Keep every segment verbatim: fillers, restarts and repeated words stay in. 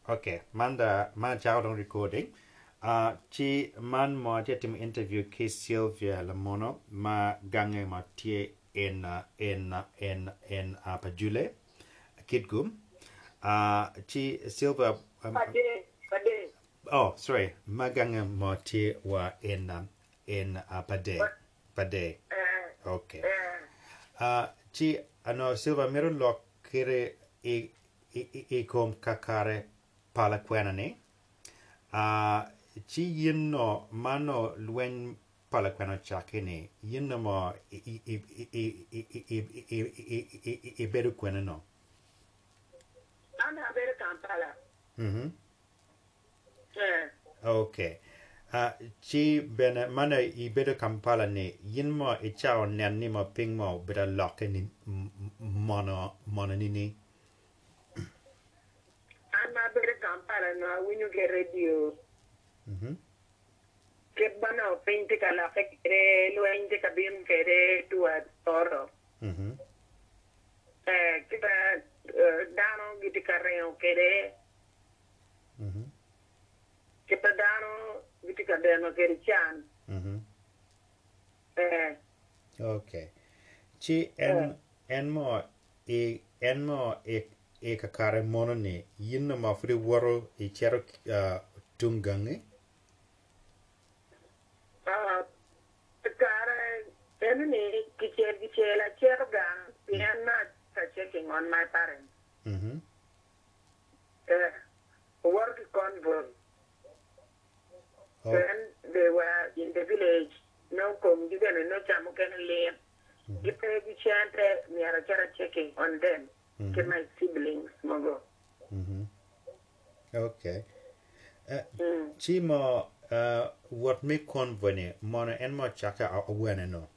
Okay, Manda man child on recording. Uh, chi man mo dia tim interview ki Sylvia Lamono ma gange ma tie in uh, in uh, in in uh, Pajule Kidgum. Uh, chi Sylvia. Um, Pade, pade. oh, sorry, ma gange ma tie wa in um, in uh, Pade But, Pade. uh, Okay. uh, Uh, chi ano Sylvia mero lo kere i i i i kom kakare pala kwenane. Uh, ci yinno mano luen palaquano chakene yinno mo i i i i i i i i beru kwena no. Ana bere Kampala. Mhm. Uh, Okay. Uh, ci bene mana i beru kampala ne yinmo i chao nen ni mo ping mo bera loke ni mono mono nini. ana bere Kampala na winyu ke radio. Mhm. Ke bana o pinte kala kere lo inde kabim kere tua toro. Mhm. Eh, kita uh, dano giti kareo kere. Mhm. Kita dano giti kadeno kere chan. Mhm. Eh, Okay. Ci eh. en en mo e en mo e e kakare mono ne yinno ma fri woro e chero uh, tungange. Ah, kare enni kicher kichela cherga. Pianna checking on my parents. Mhm. Uh, work convoy. Oh. When they were in the village, no come given no chamo can live. Mhm. Give a chant near a cara checking on them. To Mhm. my siblings, Mogo. Mhm. Okay. Uh, Mm. ci mo uh, what me convene mono en mo chaka a wene no.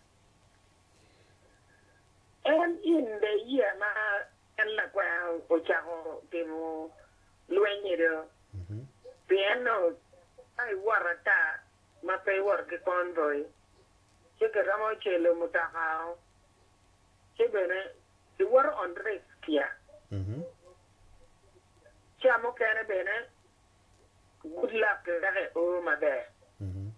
And in the year, ma, and like well, Ochaho, Demo, Luenero, Mhm. Piano, I war at that, my pay work convoy. Check a ramochelo mutahao. Chibene, the war on risk here. Mhm. Chamo can bene. Good luck, eh, oh my bad. Mhm.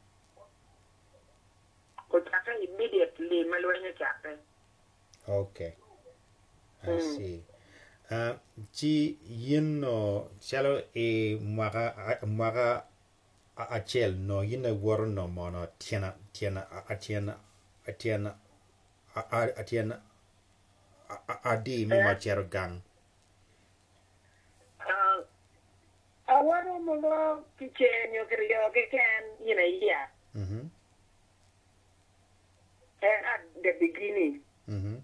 Kutaka immediately malwanya chapter. Okay. I Mm. see. Uh, ci yinno chalo e mwaga mwaga achel no yina woro no mono tiena tiena atiena atiena atiena adi mi Eh? ma chero gang. Uh, I want to move to change your career, can, you know, yeah. Mhm. And at the beginning. Mhm.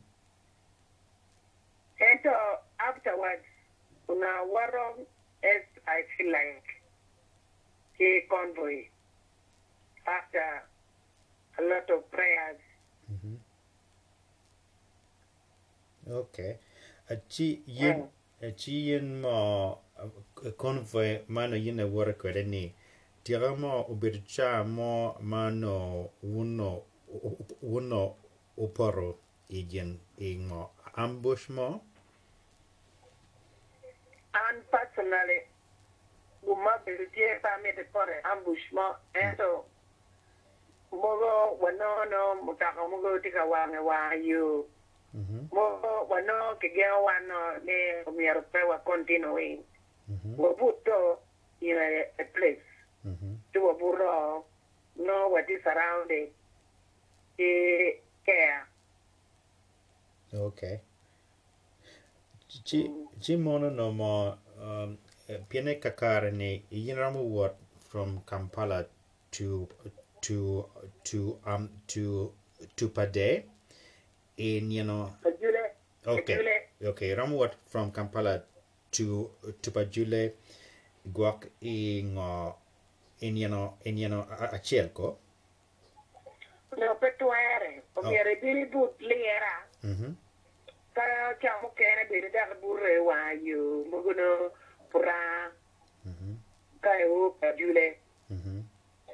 And so afterwards, now what as I feel like a convoy after a lot of prayers. Mhm. Okay. A chi yin Mm. a chi yin mo convoy mano yina woro kwede ni tira mo ubircha mo mano uno uno uporo igen ingo ambush mo. And personally, Uma Bility family for ambushment, and so Mogo, Wanono, Mutaka Mogo, Tika Wanga, why you. Mhm. Mo wano kigea wano ne umiarupewa continuing. Mhm. Wabuto in a, a place. Mhm. To waburo know what is around it. He care. Okay. Ci Mm. ci mono no mo um, piene kakare ni yinramu what from Kampala to to to um to to Pade in you know Ajule, okay ajule. okay ramu what from Kampala to to Pajule guak in uh, in you know in you know a chelko. No petuere. Oh. Umiaribili but liera. Mhm. Ka chamu kene biri dar burre wa you. Muguno pura. Mhm. Ka ewu ajule. Mhm.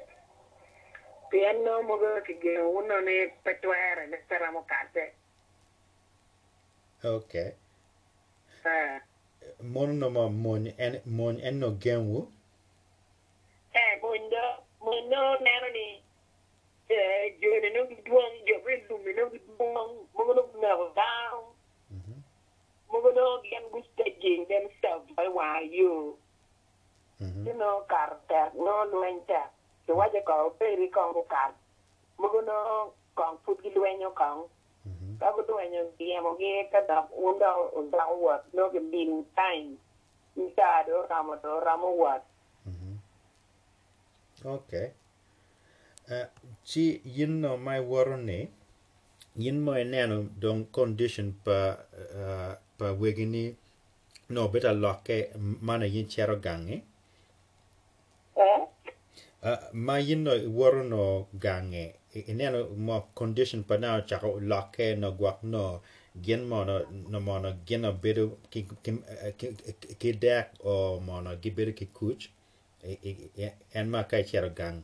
Piano mugo kigea uno ne petuere. Ne seramo karte. Okay. Ah. mon no ma mon en mon en no genwu eh mundo mundo nero ni eh jone no duong jo be lumi no duong mo no no down mhm mo no gen gusta jing themselves by why you mhm you know carter no luenta so waje ko peri ko kar mo no kong put gi luenyo kong mhm ka ko luenyo diemo ge ka da unda unda wat no ge bin time ita do ramo do ramo wat mhm okay uh, chi yin no mai worone yin mo eneno don condition pa uh, pa wegini no beta loke mana yin chero gange eh uh, ma yin no woro no gange eneno mo condition pa na chako loke no guak no gen mo no no mo no gen no bedo ki ki ki ki dek o mo no gi bedo ki kuch en ma kai chero gang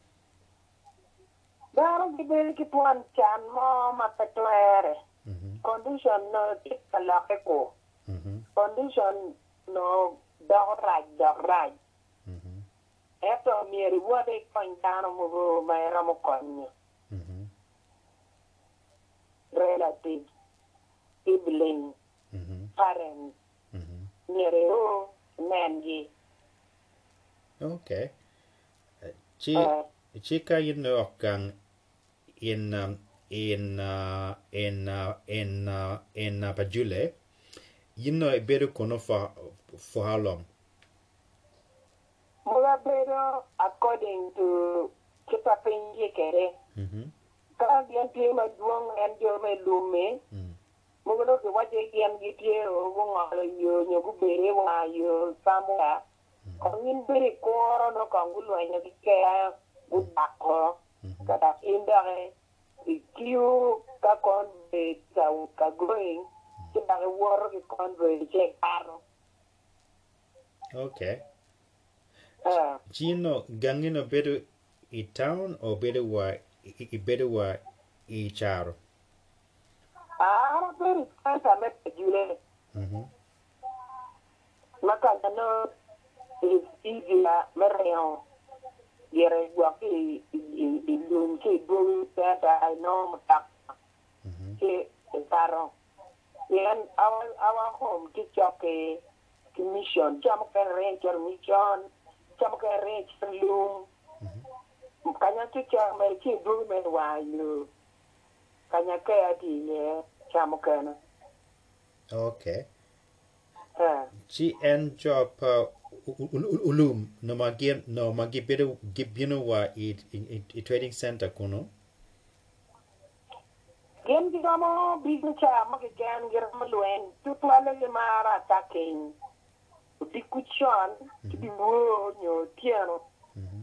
Daro gi beri ki tuan chan mo mapetwere. mhm Condition no tik kalake ko. mhm Condition no dog raj, dog raj. mhm Eto mieri wade kontano mugo mayra mo konyo. mhm Relative, sibling, mhm parents, mhm mieri o nengi. okay chi Uh, chi ka yin no gang in um, in uh, in uh, in uh, in uh, Bajule, you know a better kono for for how long? Muga bedo according to kita pinji kere. Mm-hmm. Kala diyan tiyo magduong en jo me lume. Mm. Mugulo ke waje kiam gitie o ngalo yo nyogu bere wa yo samua kongin bere koro no kangulo anya ke udako kada indare ikiu ka kon be ka ka going ke ba wor ke kon be che karo Okay. ah Gino gangino better i town or better wa i better wa i charo. ah bere kanta me jule Mm-hmm. maka no is easy la mereo yere gwaki ilun ke dun tata I know tak Mm-hmm. ke taro yen our our home ki choke ki mission jam ka ranger mission jam ka ranger lum kanya ki cha me ki du me wa yu kanya ka ati ye jam ka na Okay. eh Chi en job uh, ulum no magi no magi better gibino wa i i i trading center kuno. gen di gamo bizu cha ma ke gan ger ma luen tu plane le mara taking di kuchon ki di wo nyo tiano Mm-hmm.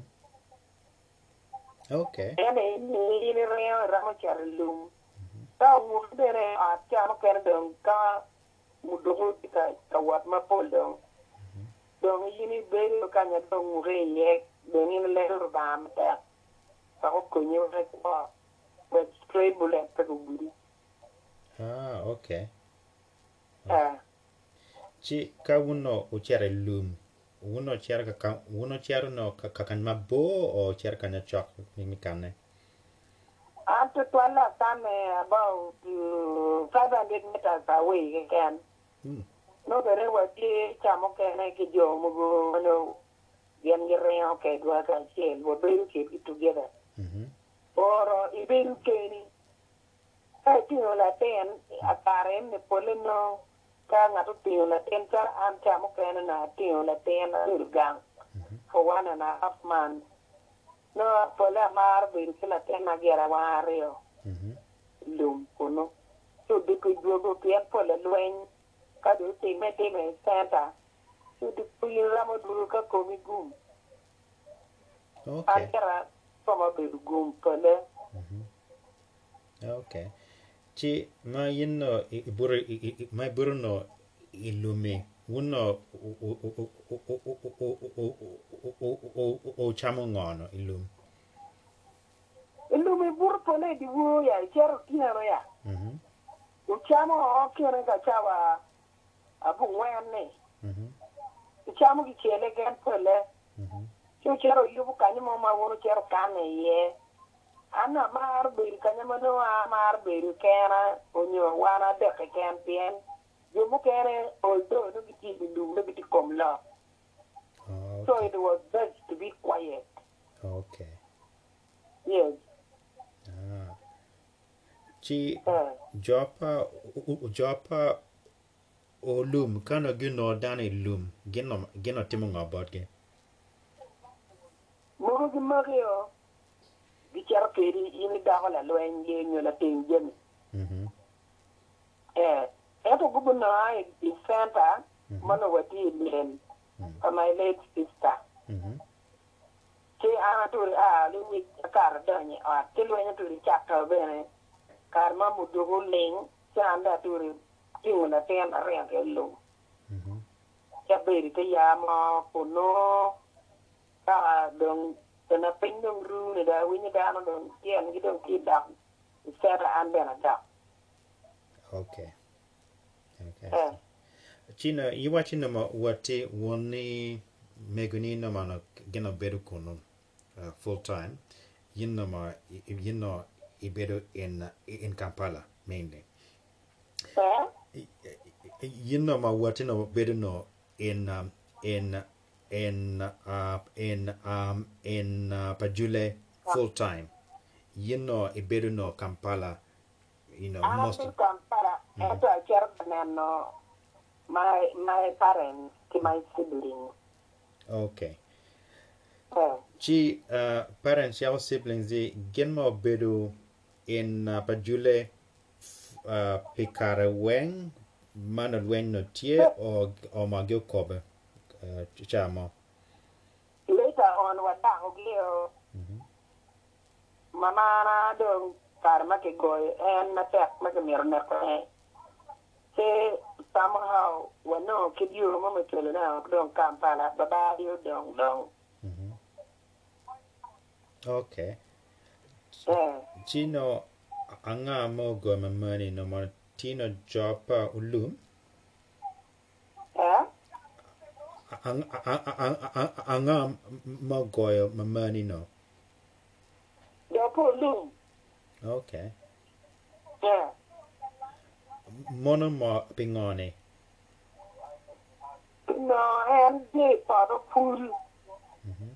Okay. ene ni ni re ra ma char lum ta mu dere a cha ma ken dong ka mu dogo ka ka wat ma pol dong dong yini beri ka nya dong mu re ye dong ni le ro ba ma ta ta ko ko nyu re ko with stray bullet ka guri Ah, okay. ah Chi ka uno uchere lum. Uno cer ka ka uno cer no ka ka kan mabo o cer ka nya chok mi mi kane. after twala time about uh, five hundred meters away again Hmm. no bere wa ti cha mo ke na ki jo mu go no yen ge re o ke do ka che wo be ke together Mhm. or ibin ke ni ka ti no la ten apare ne pole no ka nga to ti la ten ka am cha mo ke na ti la ten ur gang for one and a half months no pole mar be ke la ten na gera wa rio Mhm. lum kono so de ko jogo ke pole lwen ka do ti me ti me senta so de ko yin ramo duro ka ko mi gum Okay. antara sama be gum pole Okay. Chi ma yinno i i buru i i- mai buru no ilumi. Uno o o o o o o o o o o o o chamo ngono ilum. lumi bur pole di wo ya cher tinano ya Mhm. uchamo o kere ka chawa abu wenne Mhm. Chamu ki chele gen pele. Mhm. Chu chero yubu kanyi mo ma wono chero kane ye. Ana mar beri kanyi mo no mar beri kena onyo wana deke ken pien. Jumu kene although no biti bindu no biti komla. Oh, So okay. it was best to be quiet. Okay. Yes. Ah. Chi Uh, jopa jopa o lum kana gino dani lum gino gino timo ngabot ge. Mugu gi magyo. Gi chero peri ini dago la luen ye nyo la ting jemi. Mhm. Eh. Eto gubu na ai di center. Mano wati lien. Mhm. For my late sister. Mhm. Ke ana turi a lu kar donye a ke lu nya turi chapter bene kar ma mu dugu ling chanda turi tingu na ten are ke lu Mhm. ya beri te ya ma kuno ka dong tena pindong ru ne da winya da no dong kien gi dong ki da sera an bena da Okay. Okay. eh China iwa china ma wate woni meguni no mana gino bedu kono uh, full time. Yinno ma yinno ibedu in in Kampala mainly. eh Yinno ma wate no bedu no in um, in in uh, in um in uh, Pajule full time. Yinno ibedu no Kampala, you know, ana most bi of, kam para mhm. eto cher no my my parents to my siblings Okay. eh Chi uh, parents your siblings they gen mo bedu in uh, Pajule uh, pikara weng manal weng no tie o o magyo kobe uh, chamo. later on wata oglio Mhm. mama na dong kar ma ke goy en na tek ma ke mir ne ko se somehow wano ke dio mo me tele na dong kampala baba dio dong dong Mhm. Okay. eh Chino anga mo go mamani no mo tino jopa ulum eh anga mo go mamani no. do po lum Okay. eh Mono mo pingone. no en de pa do pul Mhm.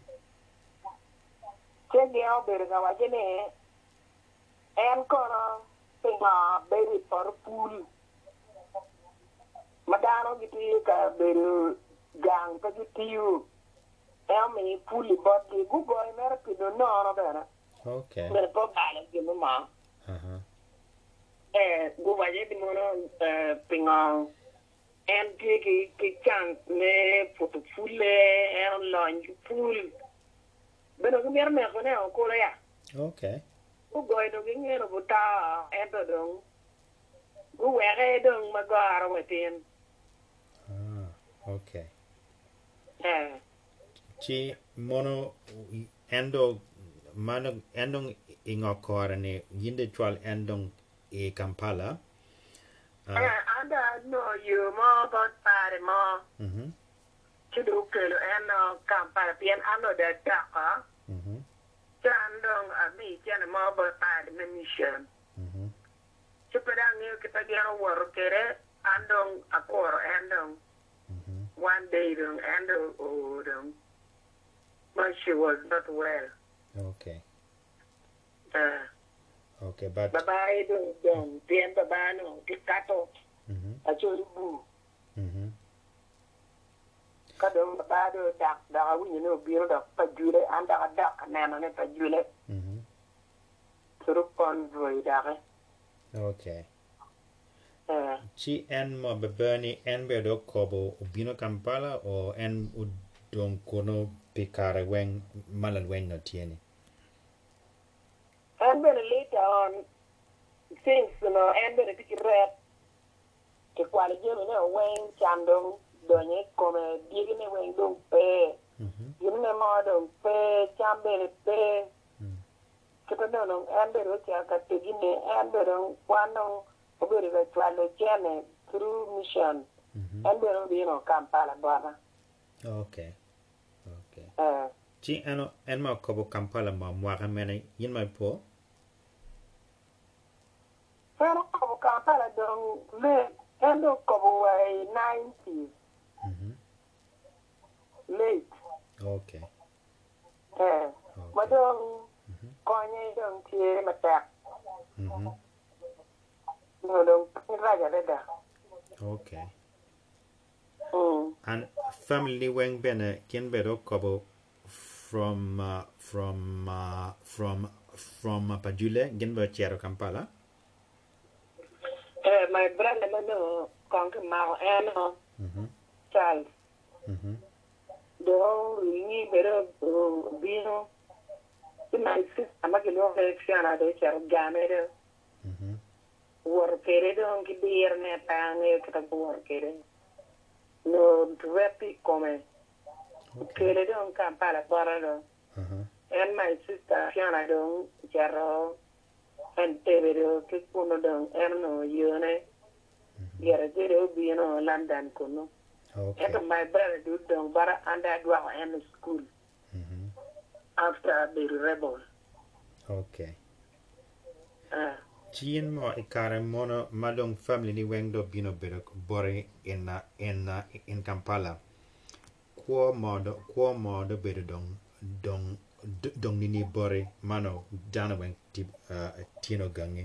ke dia ber ga wa jene en kono pinga beri par pul madano gitu ka beru gang ka gitu Emi puli boti gugo imere pido no no bene. Okay. Bene po bale gimu ma. Uh-huh. Eh guba je di mono eh pinga en ki ki ki chance ne foto fulle en lunch pool. Bene ko mer me ko ne ko ya. Okay. Gugo do gi ngero buta en to dong. Gu were dong magaro wetin. Ah, okay. Eh Chi mono endo mano endong ingokora ne yinde chwal endong e Kampala. Uh, eh anda no you mo bot pare mo. mhm. Chidu kelo en kampara pien ano da taka. Mhm. Chandong abi chana mo bot pare me mission. Mhm. Chupada ngiyo kita gano waro kere andong akor andong Mhm. one day dong andong oh dong. But she was not well. Okay. Uh, Okay, but babae dong dong pien babano kikato mhm. achori bu. Mhm. Kadong babado dak dak winyo no biro dak pajule anda dak nana ne pajule Mhm. surupon voy dak. Okay. Uh, Chi en mo bebeni en bedo kobo ubino Kampala o en udon kono pikare weng malal weng no tieni. and then later on things you know and then it red ke kwali jeno ne wen chandong donye come digi ne wen dong pe Mhm. yini ne mo dong pe chambe ne pe Mm. kita no no and then it ka tegi ne and then kwano obere ga twalo chene through mission Mhm. En bero bino Kampala bwana. Okay. Okay. Eh. Chi ano en ma kobo Kampala ma mwaka mene yin mai po. Pero como Kampala don le endo como way nineties Mhm. late. Okay. Eh. Ma Okay. don Mhm. konye don tie matak. Mhm. No don raja leda. Okay. Mm. And family weng bene kin bedo kobo from uh, from uh, from from uh, Pajule gin be chero Kampala. Eh, my brother no konke mau eno Mhm. Charles. Mhm. Don ni bero bino. My sister magilo fiana do chero gamere. Mhm. Workere don kibir ne pange kata workere. No repi come. Okay. Kere don Kampala para do. Uh-huh. And my sister fiana don chero and tebero kikuno don erno yone. Yara jere bino London kuno. Okay. And my brother do don bara under dwa in school Mhm. after the rebel. Okay. Uh, Chien mo ikare mono madong family ni weng do bino bedo bore in uh, in uh, in Kampala. Kwa modo kwa modo bedo dong dong d- dong nini bore mano dana weng ti uh, tino gange.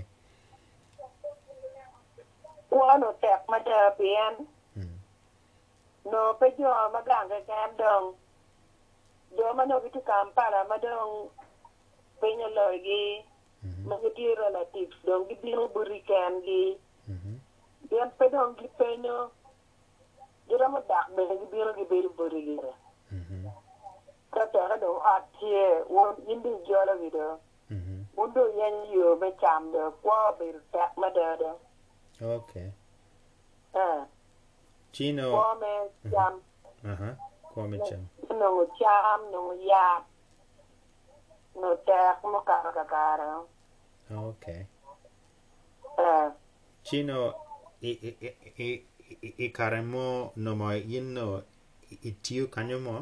one of tap mata bien Hmm. no pejo maganga kam dong. Do mano gitu Kampala madong penyo logi Mhm. magiti relatives dong gibino burikan gi Mhm. bien pedong gi penyo jira mo dak be gibino gibiri buri gi. Mhm. Kata do atie won indi jolo video. Mhm. Undo yan yo be cham de kwa be tak madada. Okay. Eh, Chino. kwa me cham Uh-huh. Kwa me cham. no cham no ya no tak mo kara kara. Okay. Eh, Chino i i i i i i kare mo no mo yinno i tiu kanyo mo.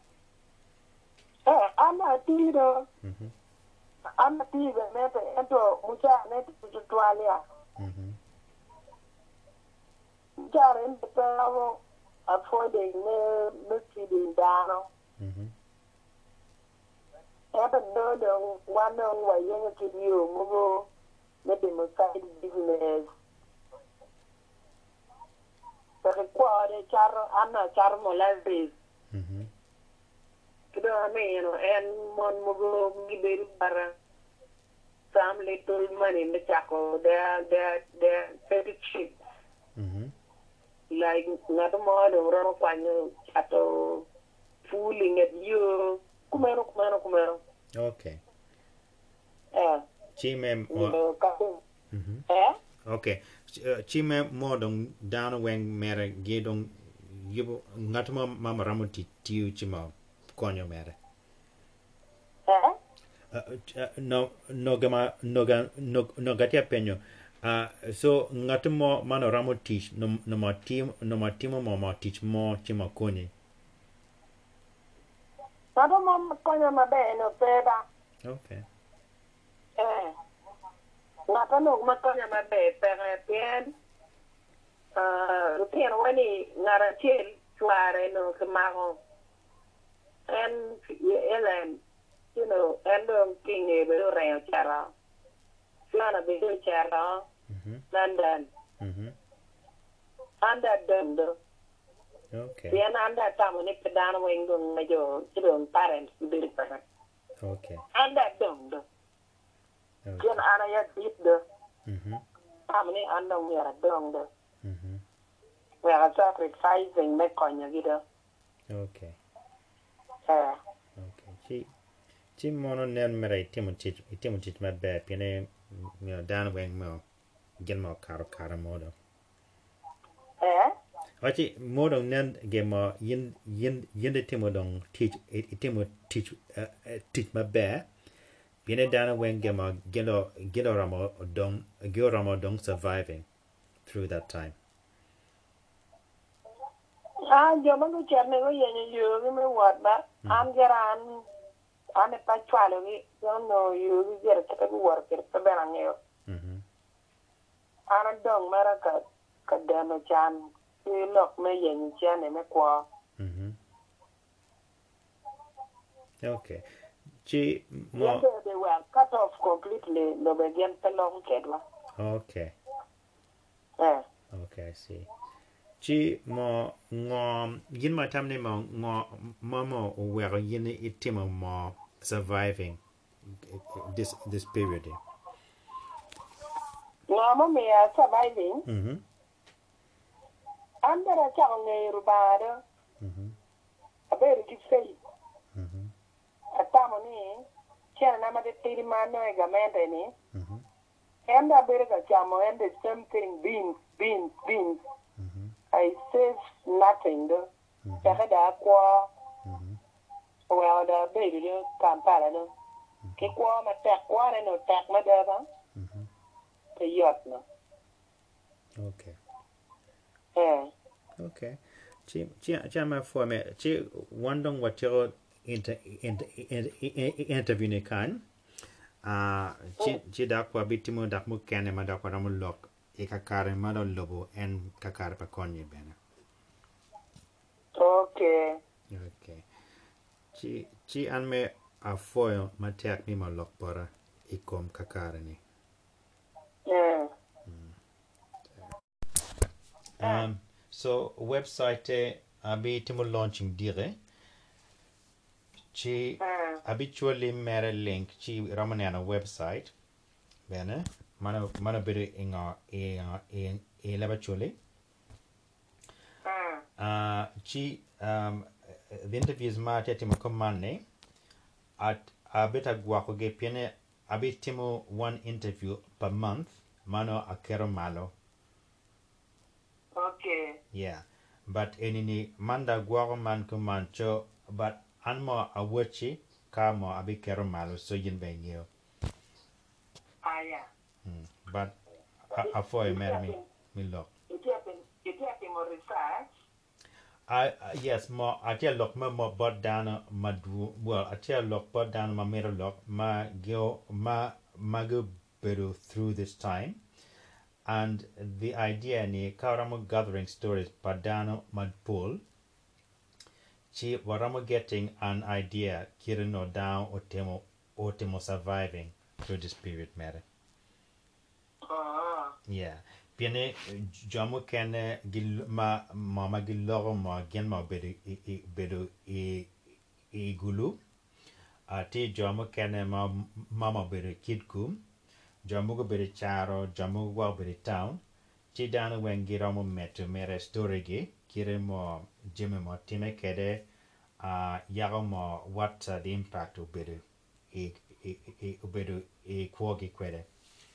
eh ana tiro Mhm. ana tiro nete ento mucha nete tutualia. Mhm. Jaren de pero afode ne ne tidi dano. Mhm. Ebe no do wano wa yenye kidio mugo ne de mo side business. Pero kwa de char ana char mo lazis. Mhm. Kido ame you know en mon mugo ngiberi bara some little money in the chako they they they very cheap. Mhm. Like not more than roro kwanyo ato fooling at you kumero kumero kumero. Okay. Eh, Chime you mo. know kaku. Mhm. Eh? Okay. Ch- uh, Chime mo dong down weng mere ge dong yibo ngatmo mama ramuti tiu chima konyo mere. Eh? Uh, uh, no no gama no ga no no gatia penyo. Uh, so ngatmo mano ramo teach no no ma team no ma team mo ma teach mo chima konye. Nado mo konyo mabe no peda. Okay. Eh. Ngata no makonyo mabe pere pien. Uh, rupien wani ngara chiel chuare no kemago. And Ellen, you know, and um, king a bedo reo chara. Flana bedo chara. Mhm. London. Mhm. Anda dondo. Okay. Bien anda tamo ni pedana wengo ngajo chidong parents biri para. Okay. Anda dondo. Okay. Bien ana ya dit do. Mhm. Tamo ni anda wera dondo. Mhm. Wera sacrificing me konya gido. Okay. Eh. Okay. Chi chi mono nen mere timo teach timo teach ma be pine you know down weng mo gen mo karo karo modo. Eh? Wachi modo nen ge mo yin yin yin de timo dong teach it timo teach uh, uh, teach ma be pine down weng ge mo gelo gelo ramo dong gelo ramo dong surviving through that time. Ah, yo me escuché, me voy a yo que me guarda. Am geran, ane pa chwalo ni, yo no yo ger ke ku war ke pe beran yo. Mhm. Ana dong mara ka ka dama chan. Ki lok me yen chan ne me kwa. Mhm. Okay. Chi Yen mo they, they were cut off completely. No be gen pe long kedwa. okay. Eh. Okay, I see. Chi mo ngo yin ma tam ne mo ngo mo mo where yin itimo mo surviving this this period. Ngamo me are surviving. Mhm. Under a chang ne rubada. Mhm. A very good faith. Mhm. Atamo ni. Chana nama de tiri mano e gamende ni. Mhm. Enda berga chamo and the same thing beans, beans, beans. Mhm. I save nothing though. Mhm. Kaya da kwa Mhm. well the baby do Kampala no. Ki kwa ma tek kwa ne no tek ma da ba. Mhm. Te yot no. Okay. Eh. Okay. Chi chi chi ma for me chi wandong what your inter inter interview ne kan. Ah, chi chi da kwa bitimo da mu kene ma da kwa da mu lok e kakare ma do lobo en kakare pa konye bene. Okay. Okay. Chi chi an me a foil ma tek ni ma lok pora i kom kakare ni. Eh. Um, so website e abi timo launching dire. Chi Eh. habitually mere link chi ramanana website bene mana mana bere inga e e e habitually Eh. uh chi um the interviews ma timo command at abita guako ge piene abitimo one interview per month mano akero malo. Okay. Yeah, but enini manda guako man kumancho but anmo awachi kamo abikero malo so yin benyo. Ah yeah. Mm. But a for It me happened. me look. It happened. It happened on research. I uh, yes more I tell look ma more but down ma do well I tell look but down ma mirror look ma go ma ma go better through this time and the idea ni karamo gathering stories padano mad pool chi waramo getting an idea kirino down or temo or temo surviving through this period matter. Ah. Yeah. Piene jamu kene gil ma mama giloro ma gen ma bedu i i- bedu i i gulu. Ati jamu kene ma mama bedu kidkum. Jamu go bedu charo, jamu go bedu town. Ti dana wen gira mo metu mere story gi. Kire mo jime mo time kede uh, yago mo what uh, the impact u bedu i i i u bedu i kwogi kwede.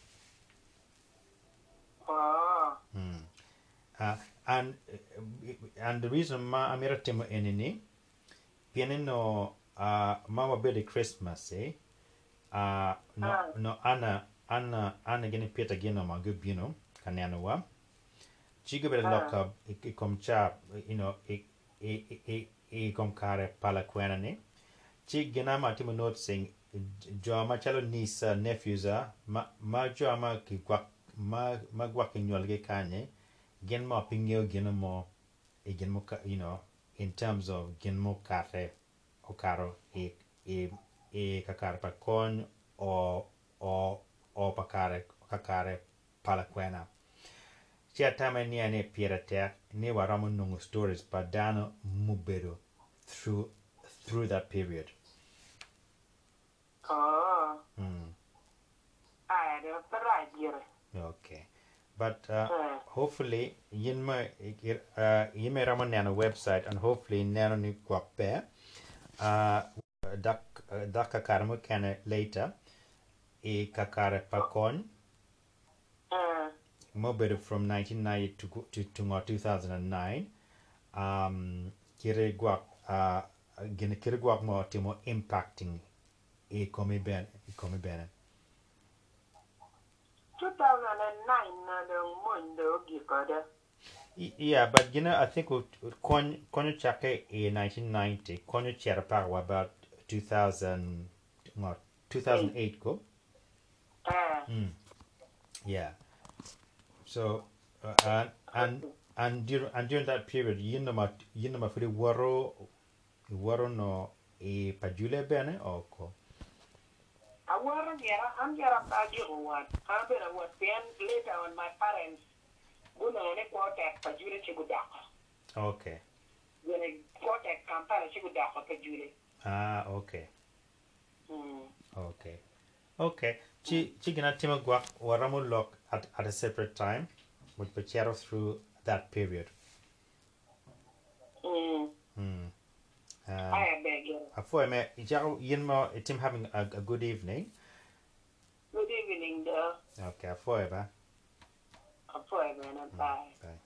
Ah. Mm. Uh, and uh, and the reason ma amira temo enini piene no uh, mama bede Christmas eh uh, no Ah. no ana ana ana gene pieta geno ma gubino kanano wa chigo bede Ah. lock up i kom cha you know i i i i kom kare pala kwena ni chi gena ma timo noticing jo ma chalo nisa nephews a ma ma jo ma ki kwa ma ma gwa ki nyolge kanye gen mo pingeo gen mo e gen mo you know in terms of gen mo kare o caro e e e kakare pa con o o o pa kare kakare pala kwena sia tama ni ane pierate ne waramo nungu stories pa dano mubedo through through that period. Ah. Mm. Ah, that's the right year. Okay. But uh, Eh. hopefully, yin ma uh, yin may ramon nano website and hopefully nano ni kwape uh, dak uh, dak kakare mo kene later e kakare pakon Eh. mo bedo from nineteen ninety to to to two thousand nine um kire gwak uh gene kire gwak mo timo impacting e come ben e come bene. two thousand nine na the mondo gikoda. Y- Yeah, but you know, I think with Kon Konyo Chake in nineteen ninety, Konyo Cherapag were about two thousand, not Mm. two thousand eight go. Ah. Mm, yeah. So uh, and and and during and during that period, you know, ma you know, ma fili waro waro no e pajule bene o ko. I wasn't here. I'm here up at you. What? I'm going to work then later on my parents. Guna ne quartet pa jure ci gudako. Okay. Guna quartet kampala ci gudako pa jure. Ah, okay. Hmm. Okay. Okay. Chi chigina tima guak waramu lock at, at a separate time, but pachero through that period. Hmm. Hmm. Um, I beg you. Afo me ijaro yinmo itim having a, a good evening. Good evening, though. Okay, afo eba. I'm forever and I'm bye. Bye.